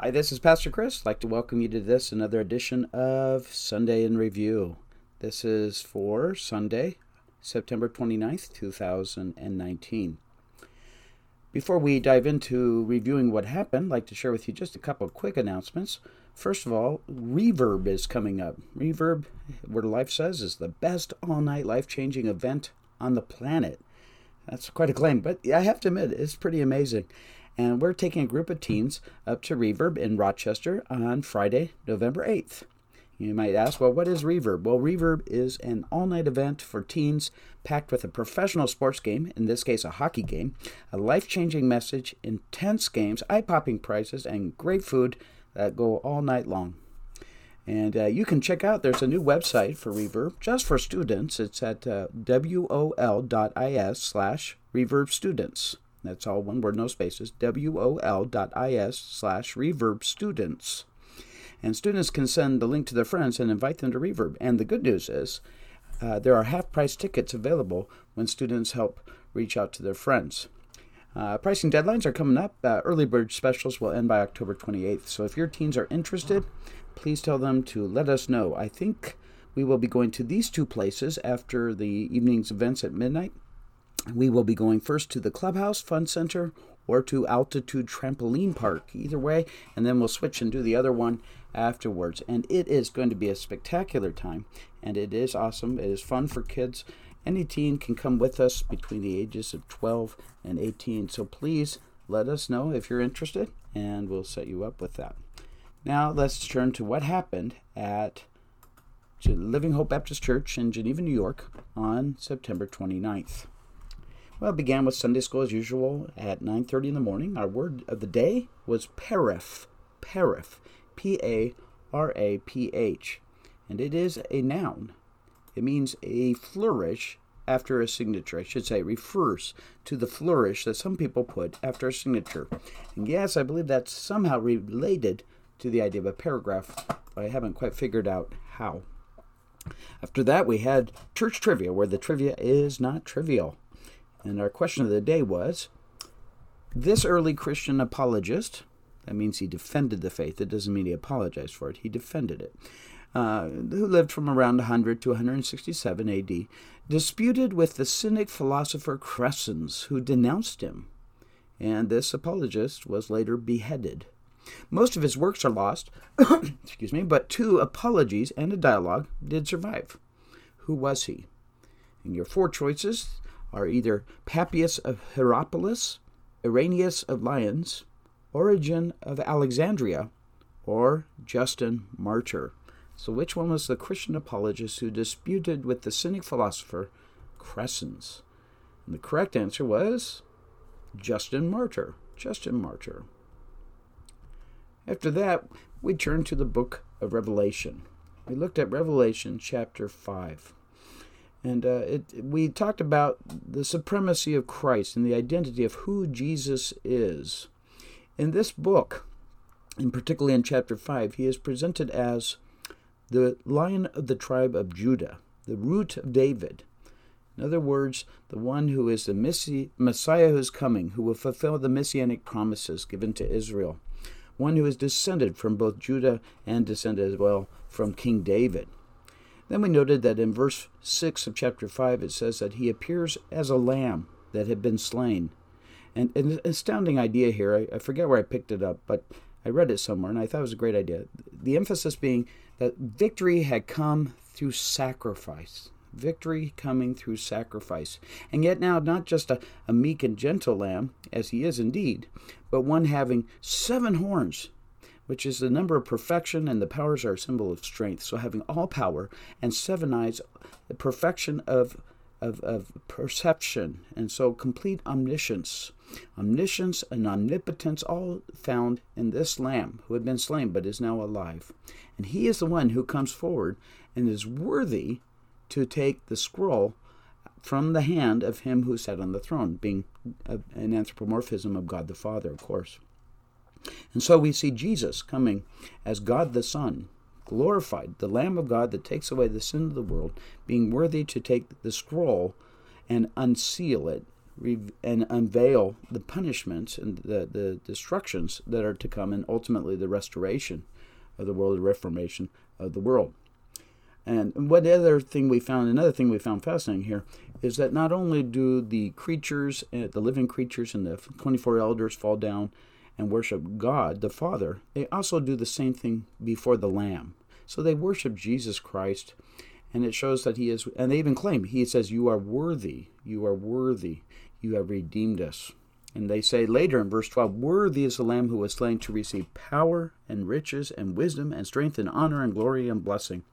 Hi, this is Pastor Chris. I'd like to welcome you to another edition of Sunday in Review. This is for Sunday, September 29th, 2019. Before we dive into reviewing what happened, I'd like to share with you just a couple of quick announcements. First of all, Reverb is coming up. Reverb, Word of Life says, is the best all-night life-changing event on the planet. That's quite a claim, but I have to admit, it's pretty amazing. And we're taking a group of teens up to Reverb in Rochester on Friday, November 8th. You might ask, well, what is Reverb? Well, Reverb is an all-night event for teens packed with a professional sports game, in this case a hockey game, a life-changing message, intense games, eye-popping prizes, and great food that go all night long. And you can check out, there's a new website for Reverb just for students. It's at wol.is/reverbstudents. That's all one word, no spaces, wol.is/reverbstudents. And students can send the link to their friends and invite them to Reverb. And the good news is there are half-price tickets available when students help reach out to their friends. Pricing deadlines are coming up. Early bird specials will end by October 28th. So if your teens are interested, please tell them to let us know. I think we will be going to these two places after the evening's events at midnight. We will be going first to the Clubhouse Fun Center or to Altitude Trampoline Park, either way, and then we'll switch and do the other one afterwards. And it is going to be a spectacular time, and it is awesome. It is fun for kids. Any teen can come with us between the ages of 12 and 18, so please let us know if you're interested, and we'll set you up with that. Now let's turn to what happened at Living Hope Baptist Church in Geneva, New York on September 29th. Well, it began with Sunday school as usual at 9:30 in the morning. Our word of the day was paraph, paraph, P-A-R-A-P-H, and it is a noun. It means a flourish after a signature. I should say it refers to the flourish that some people put after a signature. And yes, I believe that's somehow related to the idea of a paragraph, but I haven't quite figured out how. After that, we had church trivia, where the trivia is not trivial. And our question of the day was, this early Christian apologist, that means he defended the faith, it doesn't mean he apologized for it, he defended it, who lived from around 100 to 167 A.D., disputed with the Cynic philosopher Crescens, who denounced him. And this apologist was later beheaded. Most of his works are lost, but 2 apologies and a dialogue did survive. Who was he? And your 4 choices are either Papias of Hierapolis, Irenaeus of Lyons, Origen of Alexandria, or Justin Martyr. So which one was the Christian apologist who disputed with the Cynic philosopher Crescens? And the correct answer was Justin Martyr. Justin Martyr. After that, we turned to the book of Revelation. We looked at Revelation chapter 5. And we talked about the supremacy of Christ and the identity of who Jesus is. In this book, and particularly in chapter 5, he is presented as the Lion of the tribe of Judah, the root of David. In other words, the one who is the Messiah who is coming, who will fulfill the messianic promises given to Israel. One who is descended from both Judah and descended as well from King David. Then we noted that in verse 6 of chapter 5, it says that he appears as a lamb that had been slain. And an astounding idea here, I forget where I picked it up, but I read it somewhere, and I thought it was a great idea. The emphasis being that victory had come through sacrifice. Victory coming through sacrifice. And yet now, not just a meek and gentle lamb, as he is indeed, but one having 7 horns, which is the number of perfection, and the powers are a symbol of strength. So having all power and 7 eyes, the perfection of perception, and so complete omniscience. Omniscience and omnipotence all found in this lamb who had been slain but is now alive. And he is the one who comes forward and is worthy to take the scroll from the hand of him who sat on the throne, being an anthropomorphism of God the Father, of course. And so we see Jesus coming as God the Son, glorified, the Lamb of God that takes away the sin of the world, being worthy to take the scroll and unseal it and unveil the punishments and the destructions that are to come, and ultimately the restoration of the world, the reformation of the world. And another thing we found fascinating here is that not only do the creatures, the living creatures and the 24 elders fall down and worship God, the Father, they also do the same thing before the Lamb. So they worship Jesus Christ, and it shows that he is, and they even claim, he says, you are worthy, you have redeemed us. And they say later in verse 12, worthy is the Lamb who was slain to receive power and riches and wisdom and strength and honor and glory and blessing.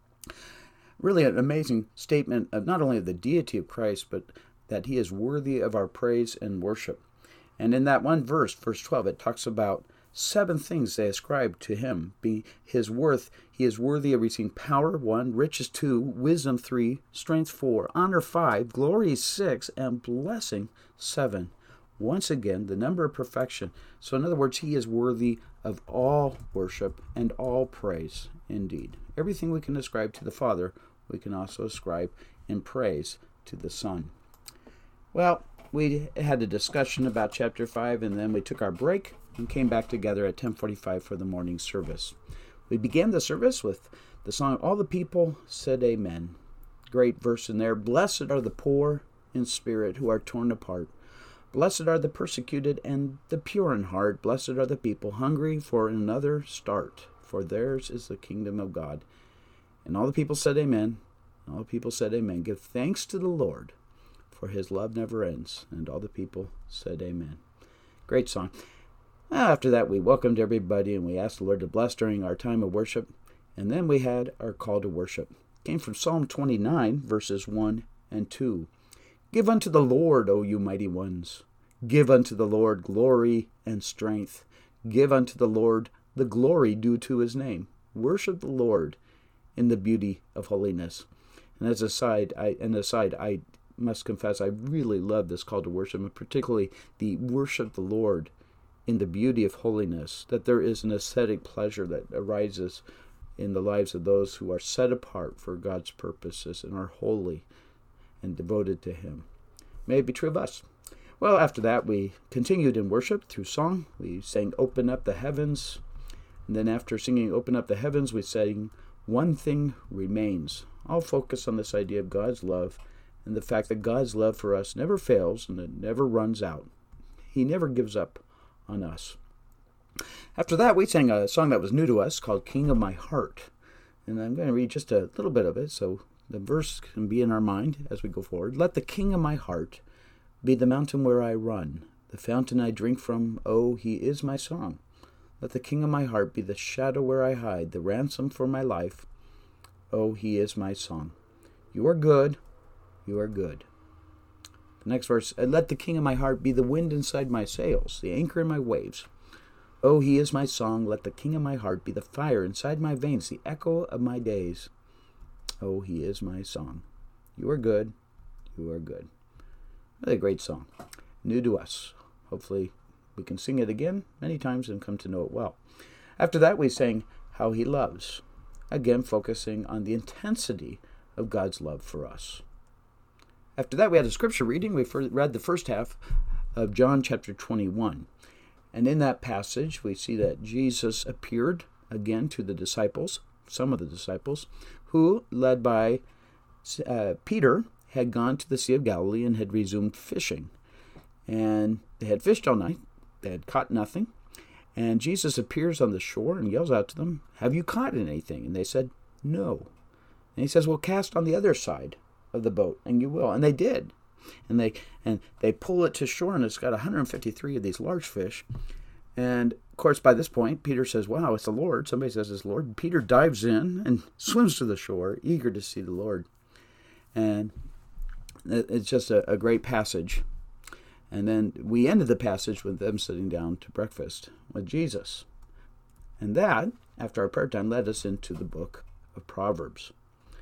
Really an amazing statement of not only of the deity of Christ, but that he is worthy of our praise and worship. And in that one verse, verse 12, it talks about 7 things they ascribe to him. His worth, he is worthy of receiving power, 1, riches 2, wisdom 3, strength 4, honor 5, glory 6, and blessing 7. Once again, the number of perfection. So in other words, he is worthy of all worship and all praise indeed. Everything we can ascribe to the Father, we can also ascribe in praise to the Son. Well, we had a discussion about chapter 5, and then we took our break and came back together at 10:45 for the morning service. We began the service with the song, All the People Said Amen. Great verse in there. Blessed are the poor in spirit who are torn apart. Blessed are the persecuted and the pure in heart. Blessed are the people hungry for another start, for theirs is the kingdom of God. And all the people said amen. All the people said amen. Give thanks to the Lord, for his love never ends. And all the people said amen. Great song. After that, we welcomed everybody and we asked the Lord to bless during our time of worship. And then we had our call to worship. It came from Psalm 29, verses 1 and 2. Give unto the Lord, O you mighty ones. Give unto the Lord glory and strength. Give unto the Lord the glory due to his name. Worship the Lord in the beauty of holiness. And as an aside, I must confess, I really love this call to worship, and particularly the worship the Lord in the beauty of holiness, that there is an aesthetic pleasure that arises in the lives of those who are set apart for God's purposes and are holy and devoted to him. May it be true of us. Well, after that, we continued in worship through song. We sang Open Up the Heavens. And then after singing Open Up the Heavens, we sang One Thing Remains. I'll focus on this idea of God's love and the fact that God's love for us never fails and it never runs out. He never gives up on us. After that, we sang a song that was new to us called King of My Heart. And I'm going to read just a little bit of it so the verse can be in our mind as we go forward. Let the King of my heart be the mountain where I run, the fountain I drink from. Oh, he is my song. Let the King of my heart be the shadow where I hide, the ransom for my life. Oh, he is my song. You are good. You are good. The next verse, let the King of my heart be the wind inside my sails, the anchor in my waves. Oh, he is my song. Let the King of my heart be the fire inside my veins, the echo of my days. Oh, he is my song. You are good. You are good. Really a great song. New to us. Hopefully we can sing it again many times and come to know it well. After that, we sang How He Loves. Again, focusing on the intensity of God's love for us. After that, we had a scripture reading. We read the first half of John chapter 21. And in that passage, we see that Jesus appeared again to the disciples, some of the disciples, who, led by Peter, had gone to the Sea of Galilee and had resumed fishing. And they had fished all night. They had caught nothing. And Jesus appears on the shore and yells out to them, have you caught anything? And they said, no. And he says, well, cast on the other side of the boat, and you will. And they did. And they pull it to shore, and it's got 153 of these large fish. And, of course, by this point, Peter says, wow, it's the Lord. Somebody says it's the Lord. And Peter dives in and swims to the shore, eager to see the Lord. And it's just a great passage. And then we ended the passage with them sitting down to breakfast with Jesus. And that, after our prayer time, led us into the book of Proverbs.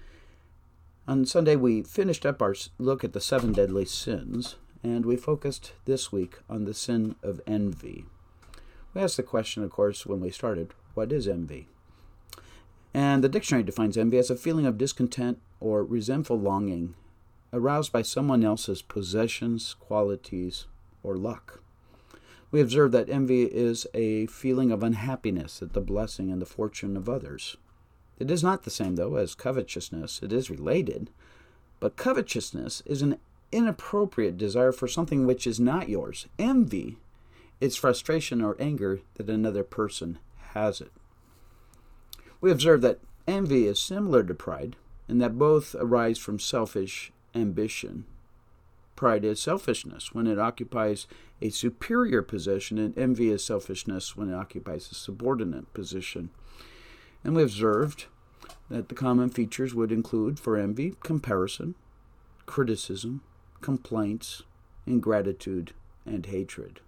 On Sunday, we finished up our look at the 7 deadly sins, and we focused this week on the sin of envy. We asked the question, of course, when we started, what is envy? And the dictionary defines envy as a feeling of discontent or resentful longing aroused by someone else's possessions, qualities, or luck. We observe that envy is a feeling of unhappiness at the blessing and the fortune of others. It is not the same, though, as covetousness. It is related, but covetousness is an inappropriate desire for something which is not yours. Envy is frustration or anger that another person has it. We observe that envy is similar to pride, and that both arise from selfish ambition. Pride is selfishness when it occupies a superior position, and envy is selfishness when it occupies a subordinate position. And we observed that the common features would include, for envy, comparison, criticism, complaints, ingratitude, and hatred.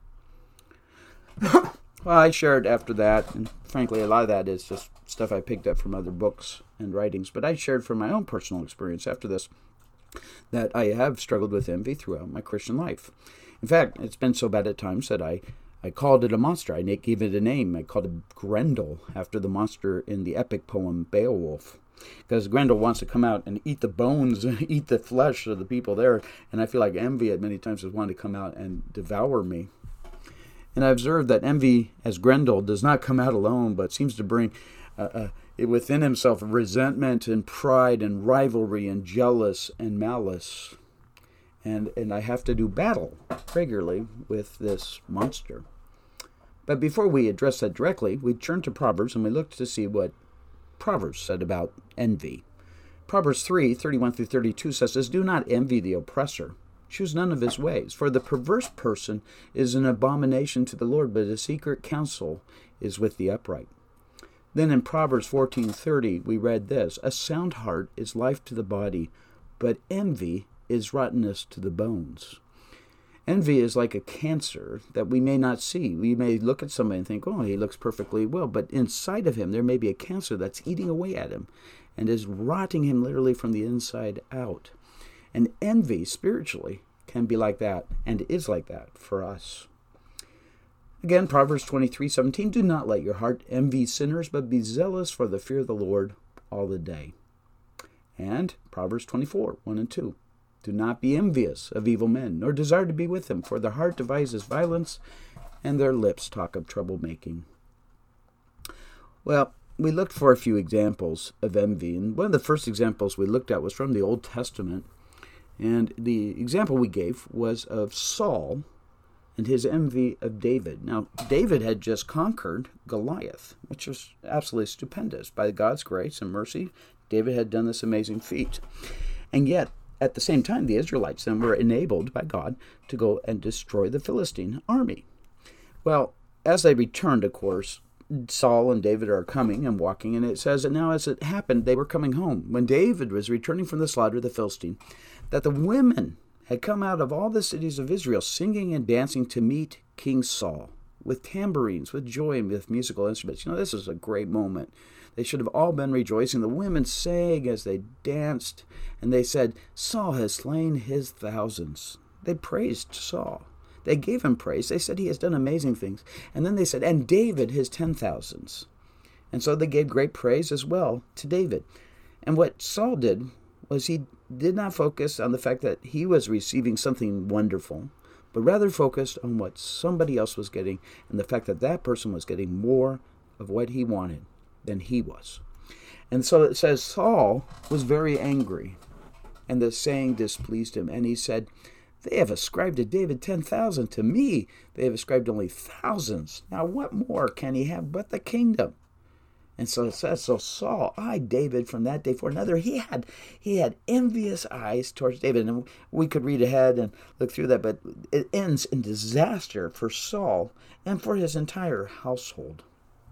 Well, I shared after that, and frankly, a lot of that is just stuff I picked up from other books and writings, but I shared from my own personal experience after this that I have struggled with envy throughout my Christian life. In fact, it's been so bad at times that I called it a monster. I gave it a name. I called it Grendel, after the monster in the epic poem Beowulf. Because Grendel wants to come out and eat the bones, eat the flesh of the people there, and I feel like envy at many times has wanted to come out and devour me. And I observed that envy, as Grendel, does not come out alone, but seems to bring within himself resentment and pride and rivalry and jealous and malice. And I have to do battle regularly with this monster. But before we address that directly, we turn to Proverbs and we look to see what Proverbs said about envy. Proverbs 3:31-32 says this, "Do not envy the oppressor. Choose none of his ways. For the perverse person is an abomination to the Lord, but his secret counsel is with the upright." Then in Proverbs 14:30, we read this, "A sound heart is life to the body, but envy is rottenness to the bones." Envy is like a cancer that we may not see. We may look at somebody and think, oh, he looks perfectly well, but inside of him there may be a cancer that's eating away at him and is rotting him literally from the inside out. And envy, spiritually, can be like that and is like that for us. Again, Proverbs 23:17, "Do not let your heart envy sinners, but be zealous for the fear of the Lord all the day." And Proverbs 24:1-2, "Do not be envious of evil men, nor desire to be with them, for their heart devises violence, and their lips talk of troublemaking." Well, we looked for a few examples of envy, and one of the first examples we looked at was from the Old Testament. And the example we gave was of Saul and his envy of David. Now, David had just conquered Goliath, which was absolutely stupendous. By God's grace and mercy, David had done this amazing feat. And yet, at the same time, the Israelites then were enabled by God to go and destroy the Philistine army. Well, as they returned, of course, Saul and David are coming and walking, and it says that now as it happened, they were coming home. When David was returning from the slaughter of the Philistine, that the women had come out of all the cities of Israel singing and dancing to meet King Saul, with tambourines, with joy, and with musical instruments. You know, this is a great moment. They should have all been rejoicing. The women sang as they danced, and they said, "Saul has slain his thousands." They praised Saul. They gave him praise. They said he has done amazing things. And then they said, "And David his 10,000s." And so they gave great praise as well to David. And what Saul did was he did not focus on the fact that he was receiving something wonderful, but rather focused on what somebody else was getting and the fact that that person was getting more of what he wanted than he was. And so it says Saul was very angry, and the saying displeased him. And he said, "They have ascribed to David 10,000. To me, they have ascribed only thousands. Now what more can he have but the kingdom?" And so it says, so Saul eyed David from that day for another. He had envious eyes towards David. And we could read ahead and look through that, but it ends in disaster for Saul and for his entire household.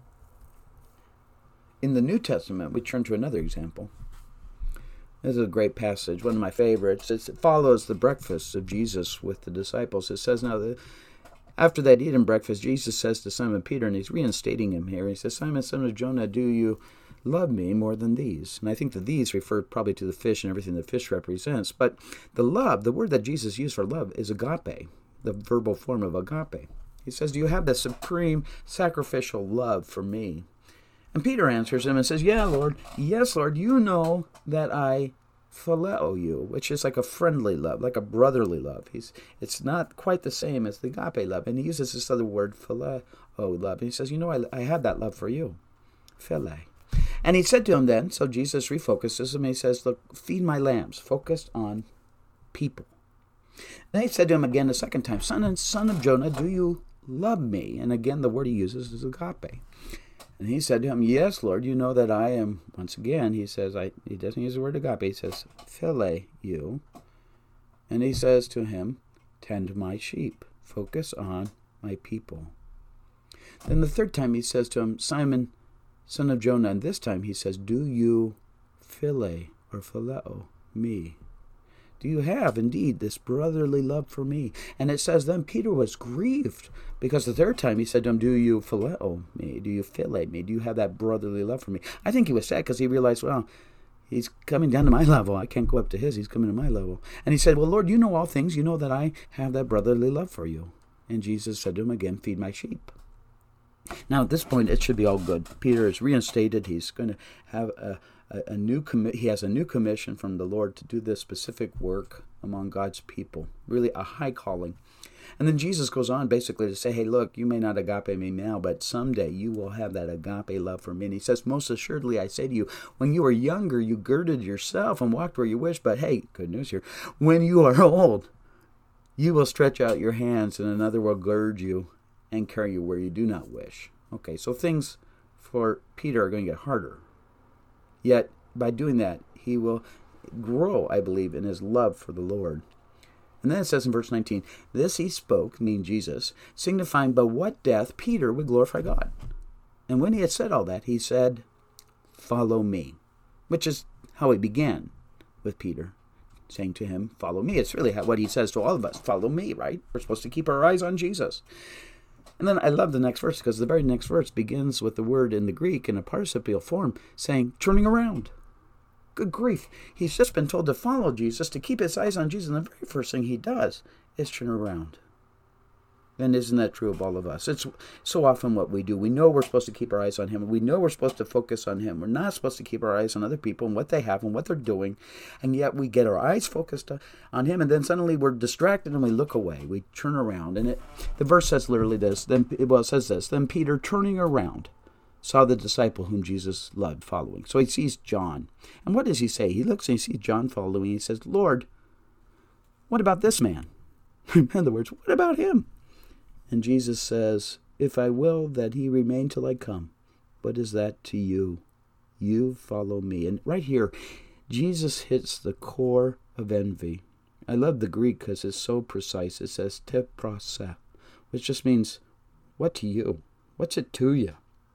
In the New Testament, we turn to another example. This is a great passage, one of my favorites. It follows the breakfast of Jesus with the disciples. It says, now, after that eaten breakfast, Jesus says to Simon Peter, and he's reinstating him here. He says, "Simon, son of Jonah, do you love me more than these?" And I think that these refer probably to the fish and everything the fish represents. But the love, the word that Jesus used for love is agape, the verbal form of agape. He says, "Do you have the supreme sacrificial love for me?" And Peter answers him and says, "Yeah, Lord. Yes, Lord. You know that I phileo you, which is like a friendly love, like a brotherly love. It's not quite the same as the agape love. And he uses this other word, phileo love. And he says, I have that love for you. Phile. And he said to him then, so Jesus refocuses him, and he says, look, feed my lambs, focused on people. Then he said to him again the second time, son of Jonah, do you love me? And again, the word he uses is agape. And he said to him, yes, Lord, you know that I am, once again, he says, he doesn't use the word agape, he says, phile you. And he says to him, tend my sheep, focus on my people. Then the third time he says to him, Simon, son of Jonah, and this time he says, do you phile or phileo me? Do you have indeed this brotherly love for me? And it says then Peter was grieved because the third time he said to him, do you phileo me? Do you phile me? Do you have that brotherly love for me? I think he was sad because he realized, well, he's coming down to my level. I can't go up to his. He's coming to my level. And he said, well, Lord, you know all things. You know that I have that brotherly love for you. And Jesus said to him again, feed my sheep. Now, at this point, it should be all good. Peter is reinstated. He's going to have he has a new commission from the Lord to do this specific work among God's people. Really a high calling. And then Jesus goes on basically to say, hey, look, you may not agape me now, but someday you will have that agape love for me. And he says, most assuredly, I say to you, when you were younger, you girded yourself and walked where you wished. But hey, good news here. When you are old, you will stretch out your hands and another will gird you and carry you where you do not wish. Okay, so things for Peter are going to get harder. Yet, by doing that, he will grow, I believe, in his love for the Lord. And then it says in verse 19, this he spoke, meaning Jesus, signifying by what death Peter would glorify God. And when he had said all that, he said, follow me, which is how he began with Peter, saying to him, follow me. It's really what he says to all of us, follow me, right? We're supposed to keep our eyes on Jesus. And then I love the next verse because the very next verse begins with the word in the Greek in a participial form saying, turning around. Good grief. He's just been told to follow Jesus, to keep his eyes on Jesus. And the very first thing he does is turn around. And isn't that true of all of us? It's so often what we do. We know we're supposed to keep our eyes on him. We know we're supposed to focus on him. We're not supposed to keep our eyes on other people and what they have and what they're doing. And yet we get our eyes focused on him, and then suddenly we're distracted and we look away. We turn around. And the verse says literally this. It says this. Then Peter, turning around, saw the disciple whom Jesus loved following. So he sees John. And what does he say? He looks and he sees John following. He says, Lord, what about this man? In other words, what about him? And Jesus says, if I will that he remain till I come, what is that to you? You follow me. And right here, Jesus hits the core of envy. I love the Greek because it's so precise. It says te prose, which just means, what to you? What's it to you?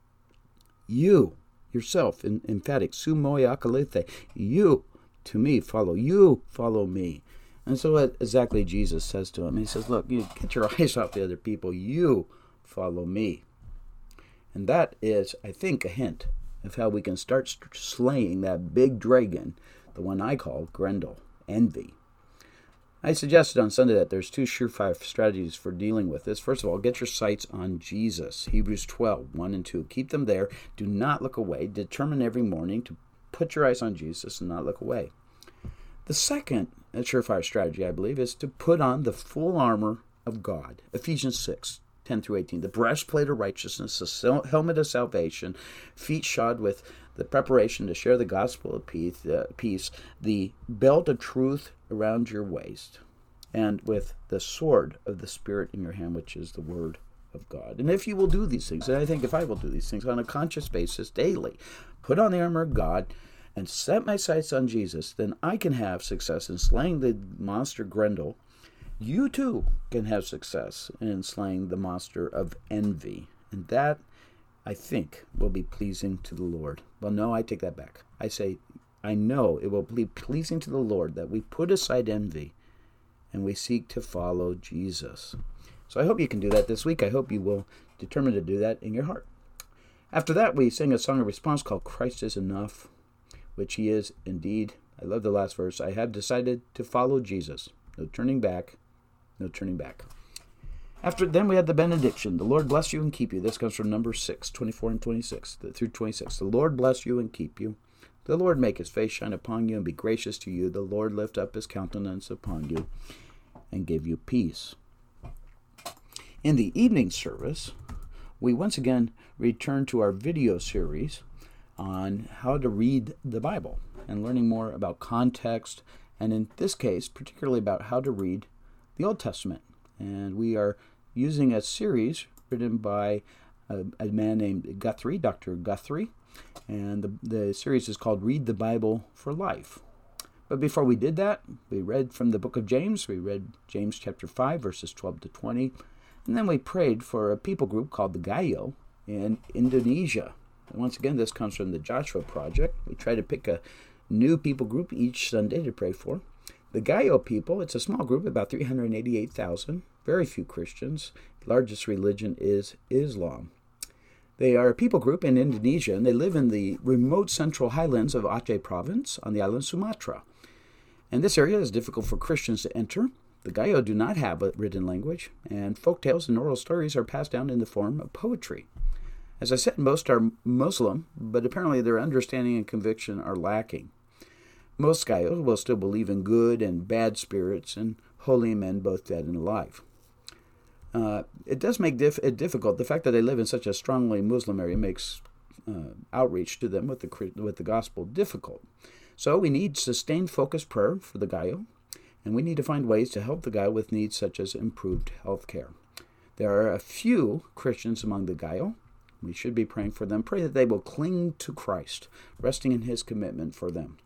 You, yourself, in emphatic, su moi akalete, you, to me, follow. You follow me. And so what exactly Jesus says to him, he says, look, you get your eyes off the other people. You follow me. And that is, I think, a hint of how we can start slaying that big dragon, the one I call Grendel, envy. I suggested on Sunday that there's two surefire strategies for dealing with this. First of all, get your sights on Jesus. Hebrews 12, 1 and 2. Keep them there. Do not look away. Determine every morning to put your eyes on Jesus and not look away. The second surefire strategy, I believe, is to put on the full armor of God. Ephesians 6, 10 through 18. The breastplate of righteousness, the helmet of salvation, feet shod with the preparation to share the gospel of peace, the belt of truth around your waist, and with the sword of the Spirit in your hand, which is the word of God. And if you will do these things, and I think if I will do these things on a conscious basis daily, put on the armor of God, and set my sights on Jesus, then I can have success in slaying the monster Grendel. You too can have success in slaying the monster of envy. And that, I think, will be pleasing to the Lord. Well, no, I take that back. I say, I know it will be pleasing to the Lord that we put aside envy and we seek to follow Jesus. So I hope you can do that this week. I hope you will determine to do that in your heart. After that, we sing a song of response called Christ is Enough, which he is indeed. I love the last verse. I have decided to follow Jesus. No turning back. No turning back. Then we had the benediction. The Lord bless you and keep you. This comes from Numbers 6, 24 and 26 through 26. The Lord bless you and keep you. The Lord make his face shine upon you and be gracious to you. The Lord lift up his countenance upon you and give you peace. In the evening service, we once again return to our video series on how to read the Bible and learning more about context, and in this case, particularly about how to read the Old Testament. And we are using a series written by a man named Guthrie, Dr. Guthrie, and the series is called Read the Bible for Life. But before we did that, we read from the book of James. We read James chapter 5, verses 12 to 20, and then we prayed for a people group called the Gayo in Indonesia. And once again, this comes from the Joshua Project. We try to pick a new people group each Sunday to pray for. The Gayo people, it's a small group, about 388,000, very few Christians. The largest religion is Islam. They are a people group in Indonesia, and they live in the remote central highlands of Aceh province on the island Sumatra. And this area is difficult for Christians to enter. The Gayo do not have a written language, and folk tales and oral stories are passed down in the form of poetry. As I said, most are Muslim, but apparently their understanding and conviction are lacking. Most Gayos will still believe in good and bad spirits and holy men, both dead and alive. It does make it difficult. The fact that they live in such a strongly Muslim area makes outreach to them with the gospel difficult. So we need sustained focused prayer for the Gayo, and we need to find ways to help the Gayo with needs such as improved health care. There are a few Christians among the Gayo. We should be praying for them. Pray that they will cling to Christ, resting in his commitment for them.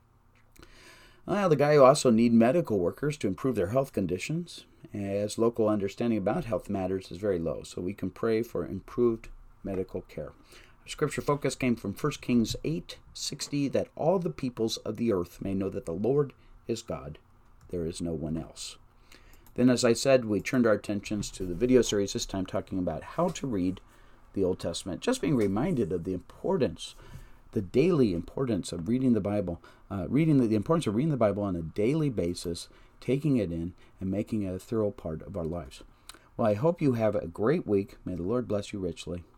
The Gayo also need medical workers to improve their health conditions, as local understanding about health matters is very low, so we can pray for improved medical care. Our scripture focus came from 1 Kings 8:60, that all the peoples of the earth may know that the Lord is God, there is no one else. Then, as I said, we turned our attentions to the video series, this time talking about how to read the Old Testament, just being reminded of the importance, the daily importance of reading the Bible, the importance of reading the Bible on a daily basis, taking it in, and making it a thorough part of our lives. Well, I hope you have a great week. May the Lord bless you richly.